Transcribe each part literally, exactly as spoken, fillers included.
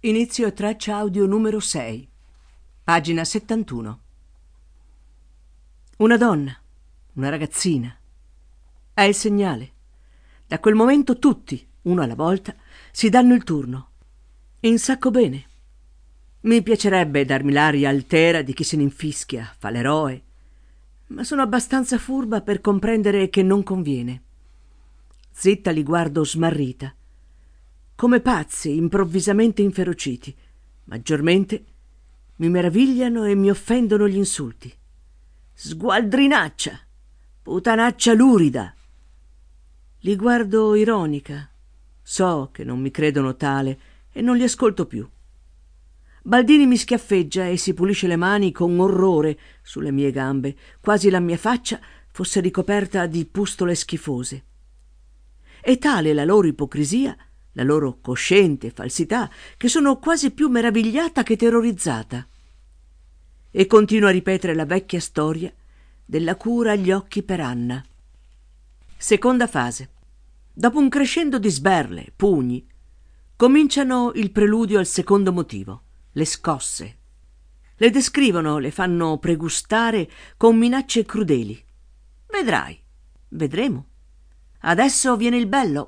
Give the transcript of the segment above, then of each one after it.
Inizio e traccia audio numero sei, pagina settantuno. Una donna, una ragazzina. È il segnale. Da quel momento tutti, uno alla volta, si danno il turno. Insacco bene. Mi piacerebbe darmi l'aria altera di chi se ne infischia, fa l'eroe, ma sono abbastanza furba per comprendere che non conviene. Zitta li guardo smarrita, come pazzi improvvisamente inferociti. Maggiormente mi meravigliano e mi offendono gli insulti. Sgualdrinaccia, putanaccia lurida. Li guardo ironica. So che non mi credono tale e non li ascolto più. Baldini mi schiaffeggia e si pulisce le mani con orrore sulle mie gambe, quasi la mia faccia fosse ricoperta di pustole schifose. È tale la loro ipocrisia, la loro cosciente falsità, che sono quasi più meravigliata che terrorizzata. E continuo a ripetere la vecchia storia della cura agli occhi per Anna. Seconda fase. Dopo un crescendo di sberle, pugni, cominciano il preludio al secondo motivo, le scosse. Le descrivono, le fanno pregustare con minacce crudeli. Vedrai, vedremo. Adesso viene il bello.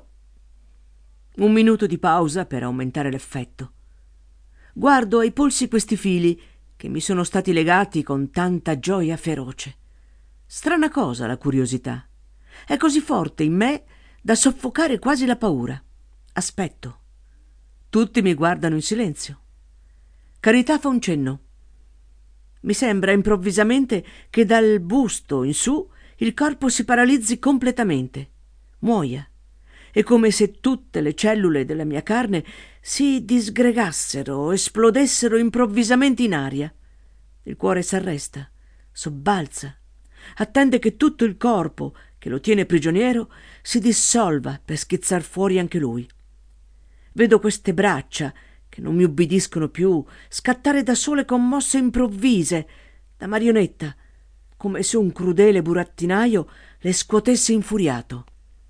Un minuto di pausa per aumentare l'effetto. Guardo ai polsi questi fili che mi sono stati legati con tanta gioia feroce. Strana cosa la curiosità. È così forte in me da soffocare quasi la paura. Aspetto. Tutti mi guardano in silenzio. Carità fa un cenno. Mi sembra improvvisamente che dal busto in su il corpo si paralizzi completamente, muoia. È come se tutte le cellule della mia carne si disgregassero, esplodessero improvvisamente in aria. Il cuore s'arresta, sobbalza, attende che tutto il corpo che lo tiene prigioniero si dissolva per schizzar fuori anche lui. Vedo queste braccia, che non mi ubbidiscono più, scattare da sole con mosse improvvise, da marionetta, come se un crudele burattinaio le scuotesse infuriato.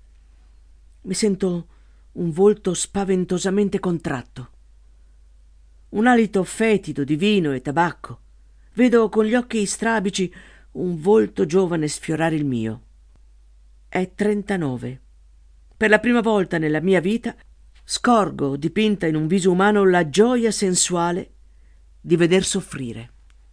Mi sento un volto spaventosamente contratto. Un alito fetido di vino e tabacco. Vedo con gli occhi strabici un volto giovane sfiorare il mio. È trentanove. Per la prima volta nella mia vita scorgo dipinta in un viso umano la gioia sensuale di veder soffrire.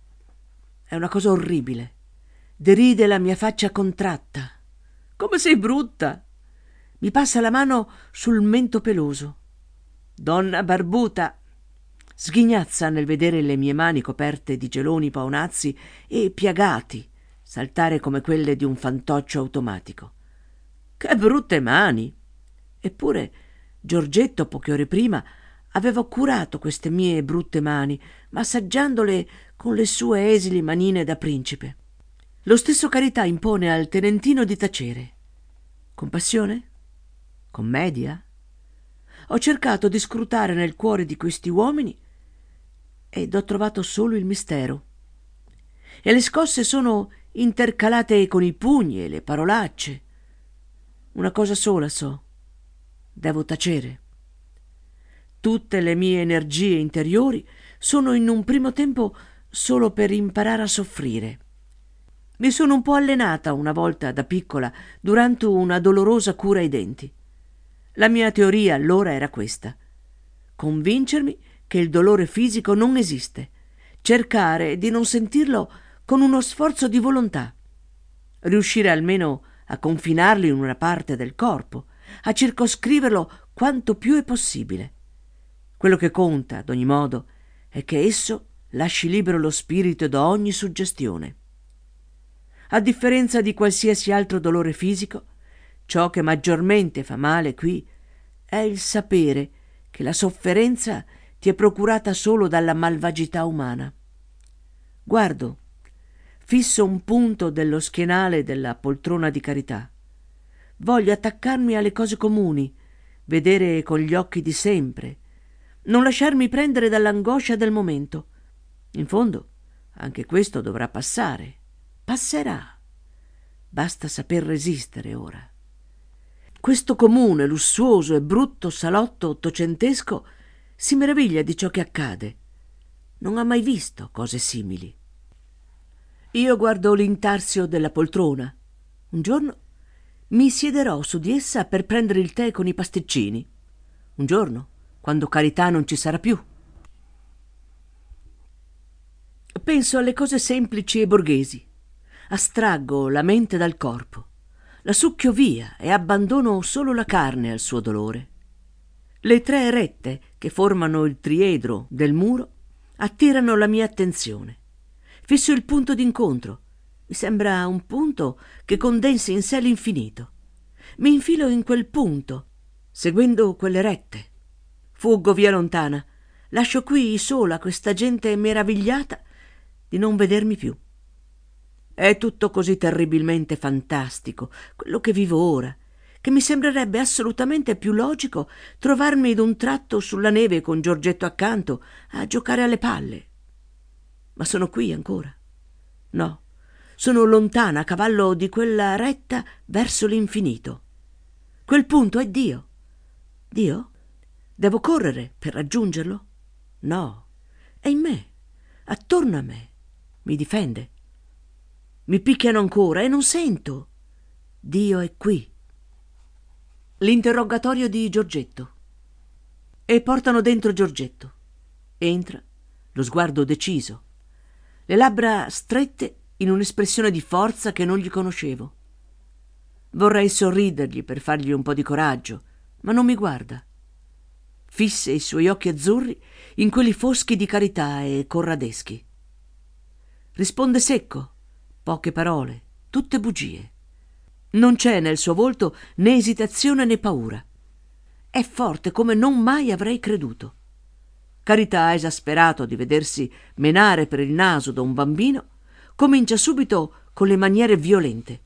È una cosa orribile. Deride la mia faccia contratta. Come sei brutta! Mi passa la mano sul mento peloso. Donna barbuta! Sghignazza nel vedere le mie mani coperte di geloni paonazzi e piagati saltare come quelle di un fantoccio automatico. Che brutte mani! Eppure Giorgetto, poche ore prima, aveva curato queste mie brutte mani, massaggiandole con le sue esili manine da principe. Lo stesso Carità impone al tenentino di tacere. Compassione? Commedia? Ho cercato di scrutare nel cuore di questi uomini ed ho trovato solo il mistero. E le scosse sono intercalate con i pugni e le parolacce. Una cosa sola so: devo tacere. Tutte le mie energie interiori sono in un primo tempo solo per imparare a soffrire. Mi sono un po' allenata una volta da piccola durante una dolorosa cura ai denti. La mia teoria allora era questa: convincermi che il dolore fisico non esiste, cercare di non sentirlo con uno sforzo di volontà, riuscire almeno a confinarlo in una parte del corpo, a circoscriverlo quanto più è possibile. Quello che conta, ad ogni modo, è che esso lasci libero lo spirito da ogni suggestione. A differenza di qualsiasi altro dolore fisico, ciò che maggiormente fa male qui è il sapere che la sofferenza ti è procurata solo dalla malvagità umana. Guardo, fisso un punto dello schienale della poltrona di Carità. Voglio attaccarmi alle cose comuni, vedere con gli occhi di sempre, non lasciarmi prendere dall'angoscia del momento. In fondo, anche questo dovrà passare. Passerà. Basta saper resistere ora. Questo comune, lussuoso e brutto salotto ottocentesco si meraviglia di ciò che accade. Non ha mai visto cose simili. Io guardo l'intarsio della poltrona. Un giorno mi siederò su di essa per prendere il tè con i pasticcini. Un giorno, quando Carità non ci sarà più. Penso alle cose semplici e borghesi. Astraggo la mente dal corpo. La succhio via e abbandono solo la carne al suo dolore. Le tre rette che formano il triedro del muro attirano la mia attenzione. Fisso il punto d'incontro. Mi sembra un punto che condensi in sé l'infinito. Mi infilo in quel punto, seguendo quelle rette. Fuggo via lontana. Lascio qui sola questa gente meravigliata di non vedermi più. È tutto così terribilmente fantastico, quello che vivo ora, che mi sembrerebbe assolutamente più logico trovarmi d'un tratto sulla neve con Giorgetto accanto a giocare alle palle. Ma sono qui ancora. No, sono lontana a cavallo di quella retta verso l'infinito. Quel punto è Dio. Dio? Devo correre per raggiungerlo? No, è in me, attorno a me, mi difende. Mi picchiano ancora e non sento. Dio è qui. L'interrogatorio di Giorgetto. E portano dentro Giorgetto. Entra, lo sguardo deciso, le labbra strette in un'espressione di forza che non gli conoscevo. Vorrei sorridergli per fargli un po' di coraggio, ma non mi guarda. Fisse i suoi occhi azzurri in quelli foschi di Carità e corradeschi. Risponde secco, poche parole, tutte bugie. Non c'è nel suo volto né esitazione né paura. È forte come non mai avrei creduto. Carità, esasperato di vedersi menare per il naso da un bambino, comincia subito con le maniere violente.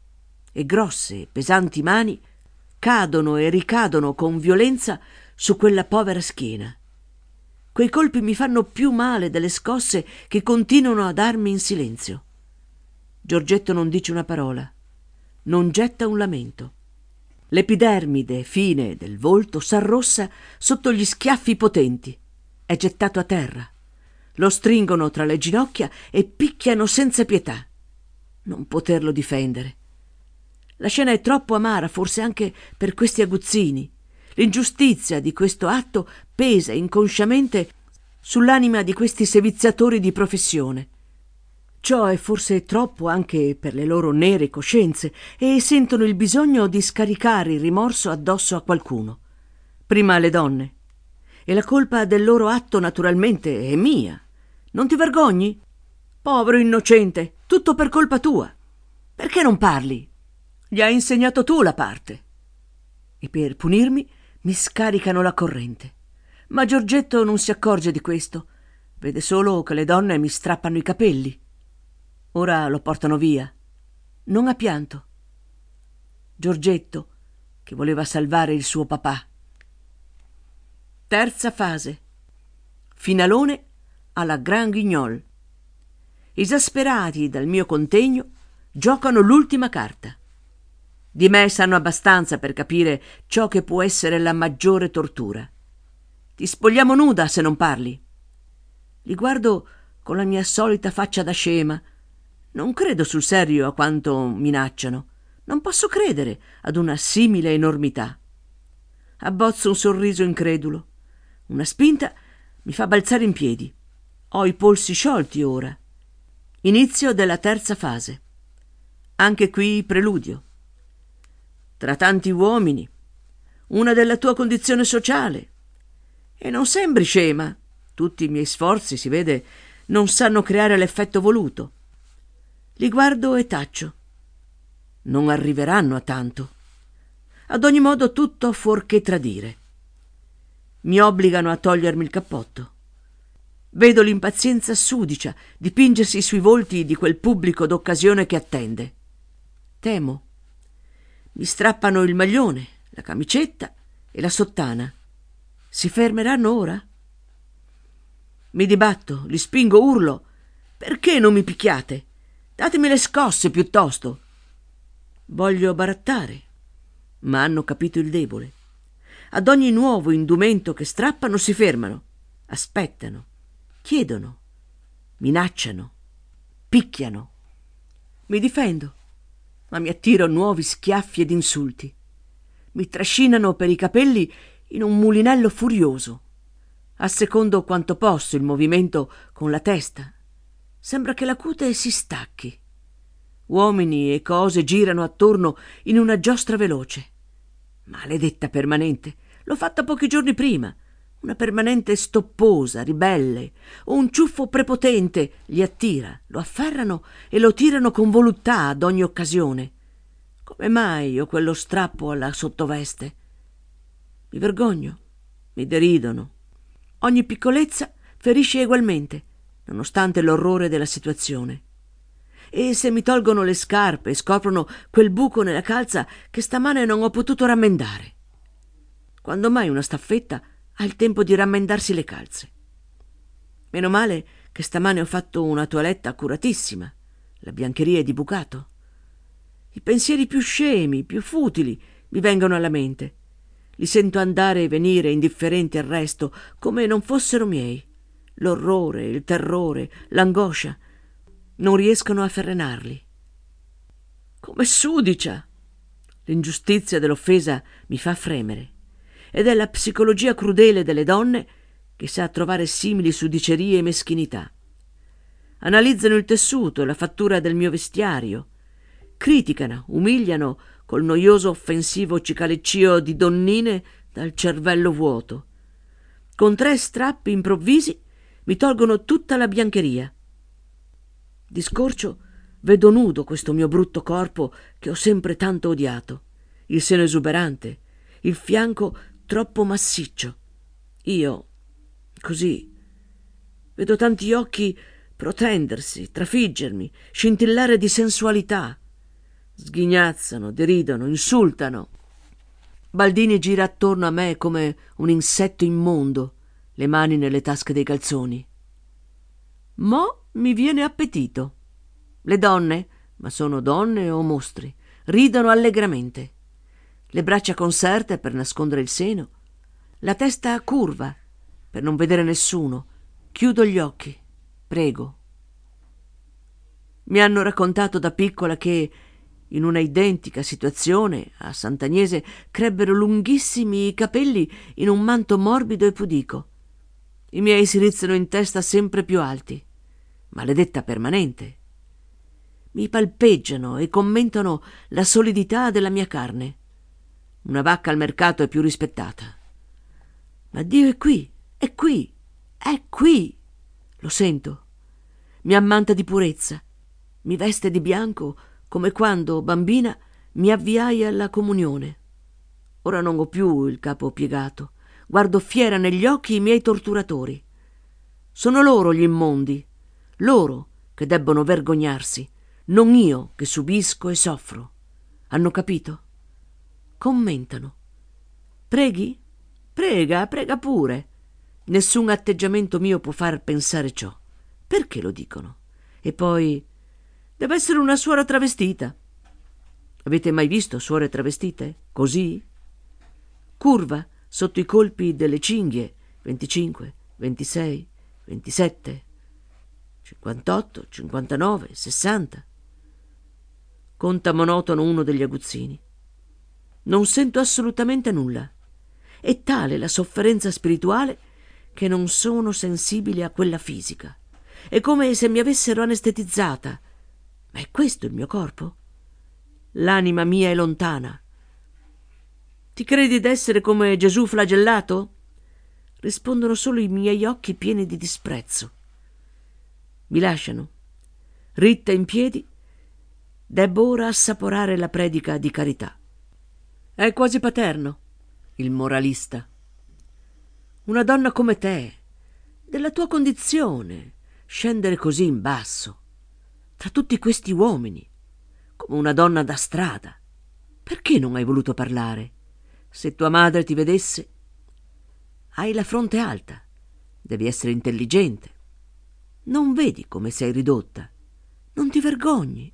E grosse, pesanti mani cadono e ricadono con violenza su quella povera schiena. Quei colpi mi fanno più male delle scosse che continuano a darmi in silenzio. Giorgetto non dice una parola, non getta un lamento. L'epidermide fine del volto s'arrossa sotto gli schiaffi potenti. È gettato a terra. Lo stringono tra le ginocchia e picchiano senza pietà. Non poterlo difendere. La scena è troppo amara, forse anche per questi aguzzini. L'ingiustizia di questo atto pesa inconsciamente sull'anima di questi seviziatori di professione. Ciò è forse troppo anche per le loro nere coscienze e sentono il bisogno di scaricare il rimorso addosso a qualcuno. Prima alle donne. E la colpa del loro atto naturalmente è mia. Non ti vergogni? Povero innocente, tutto per colpa tua. Perché non parli? Gli hai insegnato tu la parte. E per punirmi mi scaricano la corrente. Ma Giorgetto non si accorge di questo. Vede solo che le donne mi strappano i capelli. Ora lo portano via. Non ha pianto. Giorgetto, che voleva salvare il suo papà. Terza fase. Finalone alla Grand Guignol. Esasperati dal mio contegno, giocano l'ultima carta. Di me sanno abbastanza per capire ciò che può essere la maggiore tortura. Ti spogliamo nuda se non parli. Li guardo con la mia solita faccia da scema. Non credo sul serio a quanto minacciano. Non posso credere ad una simile enormità. Abbozzo un sorriso incredulo. Una spinta mi fa balzare in piedi. Ho i polsi sciolti ora. Inizio della terza fase. Anche qui preludio. Tra tanti uomini, una della tua condizione sociale. E non sembri scema. Tutti i miei sforzi, si vede, non sanno creare l'effetto voluto. Li guardo e taccio. Non arriveranno a tanto. Ad ogni modo tutto fuorché tradire. Mi obbligano a togliermi il cappotto. Vedo l'impazienza sudicia dipingersi sui volti di quel pubblico d'occasione che attende. Temo. Mi strappano il maglione, la camicetta e la sottana. Si fermeranno ora? Mi dibatto, li spingo, urlo. Perché non mi picchiate? Datemi le scosse piuttosto. Voglio barattare, ma hanno capito il debole. Ad ogni nuovo indumento che strappano si fermano, aspettano, chiedono, minacciano, picchiano. Mi difendo, ma mi attiro nuovi schiaffi ed insulti. Mi trascinano per i capelli in un mulinello furioso. Assecondo quanto posso il movimento con la testa. Sembra che la cute si stacchi. Uomini e cose girano attorno in una giostra veloce. Maledetta permanente, l'ho fatta pochi giorni prima. Una permanente stopposa, ribelle, o un ciuffo prepotente li attira, lo afferrano e lo tirano con voluttà ad ogni occasione. Come mai ho quello strappo alla sottoveste? Mi vergogno, mi deridono. Ogni piccolezza ferisce egualmente, nonostante l'orrore della situazione. E se mi tolgono le scarpe e scoprono quel buco nella calza che stamane non ho potuto rammendare? Quando mai una staffetta ha il tempo di rammendarsi le calze? Meno male che stamane ho fatto una toilette accuratissima. La biancheria è di bucato. I pensieri più scemi, più futili mi vengono alla mente. Li sento andare e venire indifferenti al resto, come non fossero miei. L'orrore, il terrore, l'angoscia non riescono a frenarli. Come sudicia! L'ingiustizia dell'offesa mi fa fremere. Ed è la psicologia crudele delle donne che sa trovare simili sudicerie e meschinità. Analizzano il tessuto e la fattura del mio vestiario. Criticano, umiliano col noioso offensivo cicaleccio di donnine dal cervello vuoto. Con tre strappi improvvisi mi tolgono tutta la biancheria. Di scorcio vedo nudo questo mio brutto corpo che ho sempre tanto odiato, il seno esuberante, il fianco troppo massiccio. Io, così, vedo tanti occhi protendersi, trafiggermi, scintillare di sensualità. Sghignazzano, deridono, insultano. Baldini gira attorno a me come un insetto immondo, le mani nelle tasche dei calzoni. Mo' mi viene appetito. Le donne, ma sono donne o mostri, ridono allegramente. Le braccia conserte per nascondere il seno, la testa curva per non vedere nessuno. Chiudo gli occhi, prego. Mi hanno raccontato da piccola che in una identica situazione a Sant'Agnese crebbero lunghissimi i capelli in un manto morbido e pudico. I miei si rizzano in testa sempre più alti. Maledetta permanente. Mi palpeggiano e commentano la solidità della mia carne. Una vacca al mercato è più rispettata. Ma Dio è qui, è qui, è qui. Lo sento. Mi ammanta di purezza. Mi veste di bianco come quando, bambina, mi avviai alla comunione. Ora non ho più il capo piegato. Guardo fiera negli occhi i miei torturatori. Sono loro gli immondi, loro che debbono vergognarsi, non io che subisco e soffro. Hanno capito? Commentano. Preghi? Prega, prega pure. Nessun atteggiamento mio può far pensare ciò. Perché lo dicono? E poi deve essere una suora travestita. Avete mai visto suore travestite? Così? Curva sotto i colpi delle cinghie. venticinque, ventisei, ventisette, cinquantotto, cinquantanove, sessanta. Conta monotono uno degli aguzzini. Non sento assolutamente nulla. È tale la sofferenza spirituale che non sono sensibile a quella fisica. È come se mi avessero anestetizzata. Ma è questo il mio corpo? L'anima mia è lontana. Ti credi d'essere come Gesù flagellato? Rispondono solo i miei occhi pieni di disprezzo. Mi lasciano. Ritta in piedi, debbo ora assaporare la predica di carità. È quasi paterno, il moralista. Una donna come te, della tua condizione, scendere così in basso, tra tutti questi uomini, come una donna da strada. Perché non hai voluto parlare? Se tua madre ti vedesse. Hai la fronte alta, devi essere intelligente. Non vedi come sei ridotta? Non ti vergogni?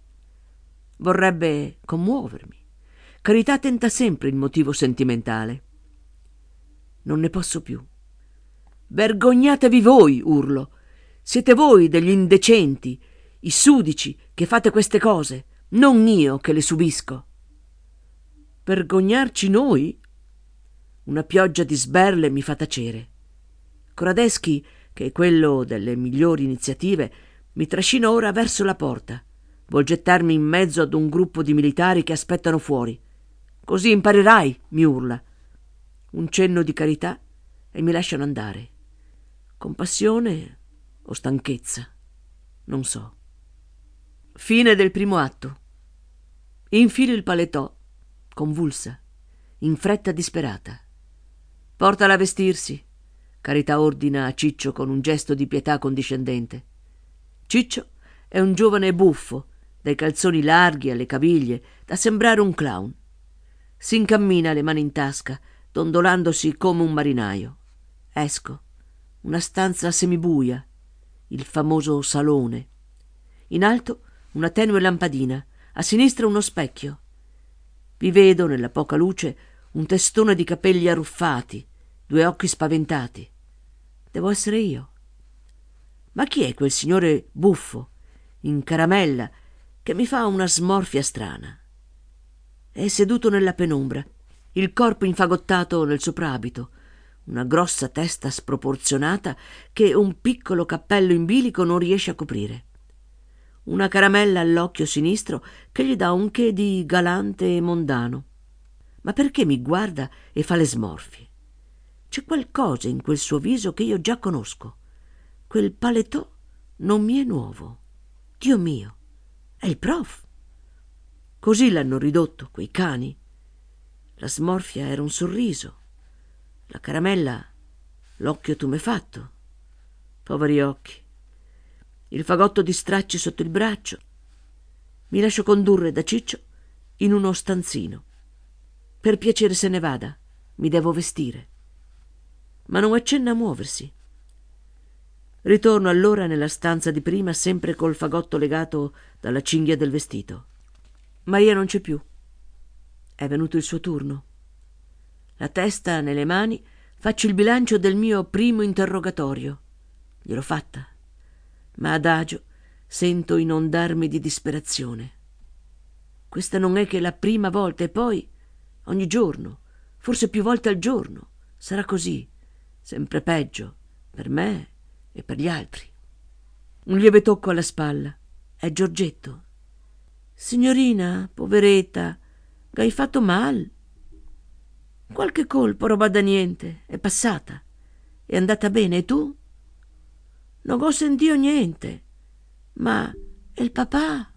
Vorrebbe commuovermi. Carità tenta sempre il motivo sentimentale. Non ne posso più. Vergognatevi voi, urlo. Siete voi degli indecenti, i sudici che fate queste cose, non io che le subisco. Vergognarci noi? Una pioggia di sberle mi fa tacere. Koradesky, che è quello delle migliori iniziative, mi trascina ora verso la porta. Vuol gettarmi in mezzo ad un gruppo di militari che aspettano fuori. Così imparerai, mi urla. Un cenno di carità e mi lasciano andare. Compassione o stanchezza? Non so. Fine del primo atto. Infilo il paletò, convulsa, in fretta disperata. Portala a vestirsi, Carità ordina a Ciccio con un gesto di pietà condiscendente. Ciccio è un giovane buffo, dai calzoni larghi alle caviglie, da sembrare un clown. Si incammina le mani in tasca, dondolandosi come un marinaio. Esco. Una stanza semibuia, il famoso salone. In alto una tenue lampadina, a sinistra uno specchio. Vi vedo, nella poca luce, un testone di capelli arruffati, due occhi spaventati. Devo essere io. Ma chi è quel signore buffo, in caramella, che mi fa una smorfia strana? È seduto nella penombra, il corpo infagottato nel soprabito, una grossa testa sproporzionata che un piccolo cappello in bilico non riesce a coprire. Una caramella all'occhio sinistro che gli dà un che di galante e mondano. Ma perché mi guarda e fa le smorfie? C'è qualcosa in quel suo viso che io già conosco. Quel paletò non mi è nuovo. Dio mio, è il prof. Così l'hanno ridotto, quei cani. La smorfia era un sorriso. La caramella, l'occhio tumefatto. Poveri occhi. Il fagotto di stracci sotto il braccio. Mi lascio condurre da Ciccio in uno stanzino. Per piacere se ne vada, mi devo vestire. Ma non accenna a muoversi. Ritorno allora nella stanza di prima, sempre col fagotto legato dalla cinghia del vestito. Maria non c'è più. È venuto il suo turno. La testa nelle mani, faccio il bilancio del mio primo interrogatorio. Gliel'ho fatta, ma adagio sento inondarmi di disperazione. Questa non è che la prima volta, e poi ogni giorno, forse più volte al giorno, sarà così, sempre peggio, per me e per gli altri. Un lieve tocco alla spalla. È Giorgetto. Signorina, poveretta, hai fatto mal? Qualche colpo, roba da niente, è passata. È andata bene, e tu? Non ho sentito niente. Ma è il papà?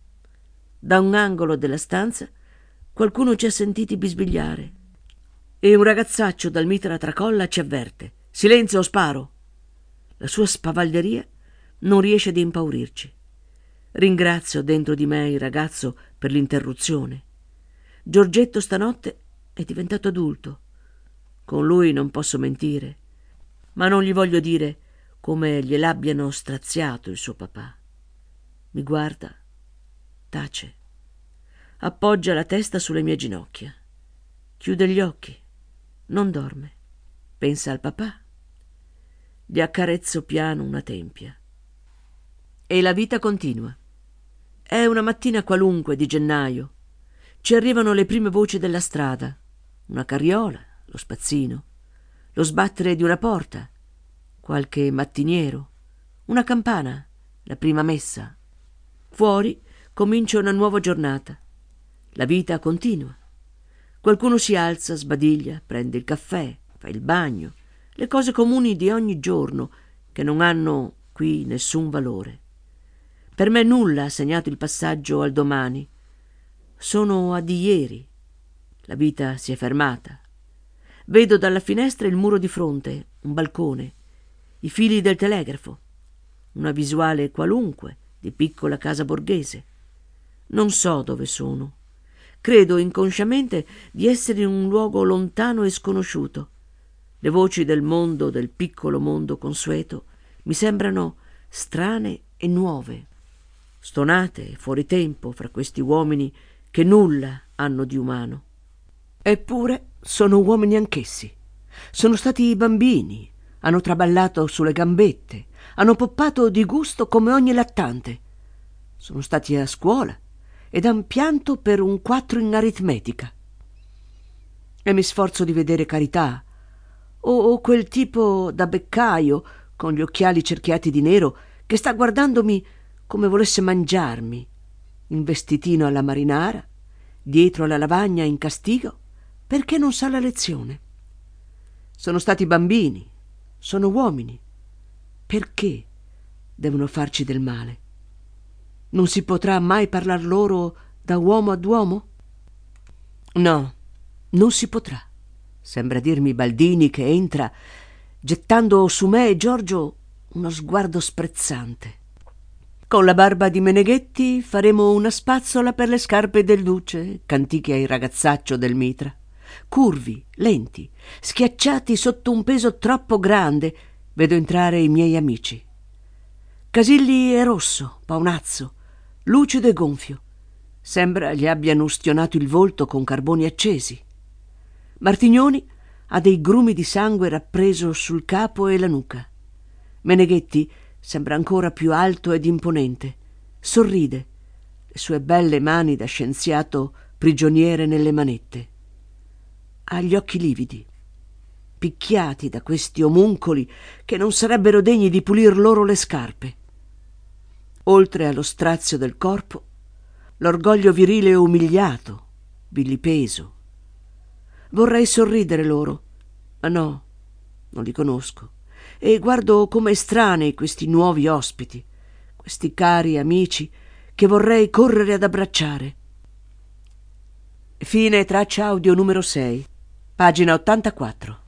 Da un angolo della stanza qualcuno ci ha sentiti bisbigliare e un ragazzaccio dal mitra tracolla ci avverte: silenzio o sparo. La sua spavalderia non riesce ad impaurirci. Ringrazio dentro di me il ragazzo per l'interruzione. Giorgetto stanotte è diventato adulto. Con lui non posso mentire, ma non gli voglio dire come gliel'abbiano straziato il suo papà. Mi guarda, tace, appoggia la testa sulle mie ginocchia, chiude gli occhi, non dorme, pensa al papà. Gli accarezzo piano una tempia. E la vita continua. È una mattina qualunque di gennaio. Ci arrivano le prime voci della strada, una carriola, lo spazzino, lo sbattere di una porta, qualche mattiniero, una campana, la prima messa. Fuori comincia una nuova giornata. La vita continua. Qualcuno si alza, sbadiglia, prende il caffè, fa il bagno, le cose comuni di ogni giorno che non hanno qui nessun valore. Per me nulla ha segnato il passaggio al domani. Sono a di ieri. La vita si è fermata. Vedo dalla finestra il muro di fronte, un balcone, i fili del telegrafo, una visuale qualunque di piccola casa borghese. Non so dove sono. Credo inconsciamente di essere in un luogo lontano e sconosciuto. Le voci del mondo, del piccolo mondo consueto, mi sembrano strane e nuove, stonate e fuori tempo fra questi uomini che nulla hanno di umano. Eppure sono uomini anch'essi. Sono stati bambini, hanno traballato sulle gambette, hanno poppato di gusto come ogni lattante. Sono stati a scuola ed han pianto per un quattro in aritmetica. E mi sforzo di vedere Carità, o, o quel tipo da beccaio con gli occhiali cerchiati di nero che sta guardandomi come volesse mangiarmi, in vestitino alla marinara, dietro alla lavagna in castigo, perché non sa la lezione. Sono stati bambini, sono uomini. Perché devono farci del male? Non si potrà mai parlar loro da uomo ad uomo? No, non si potrà. Sembra dirmi Baldini che entra gettando su me e Giorgio uno sguardo sprezzante. Con la barba di Meneghetti faremo una spazzola per le scarpe del Duce, cantichi ai ragazzaccio del Mitra. Curvi, lenti, schiacciati sotto un peso troppo grande, vedo entrare i miei amici. Casilli è rosso, paonazzo, lucido e gonfio. Sembra gli abbiano ustionato il volto con carboni accesi. Martignoni ha dei grumi di sangue rappreso sul capo e la nuca. Meneghetti sembra ancora più alto ed imponente. Sorride, le sue belle mani da scienziato prigioniere nelle manette. Ha gli occhi lividi, picchiati da questi omuncoli che non sarebbero degni di pulir loro le scarpe. Oltre allo strazio del corpo, l'orgoglio virile umiliato, vilipeso. Vorrei sorridere loro, ma no, non li conosco, e guardo come estranei questi nuovi ospiti, questi cari amici che vorrei correre ad abbracciare. Fine traccia audio numero sei, pagina ottantaquattro.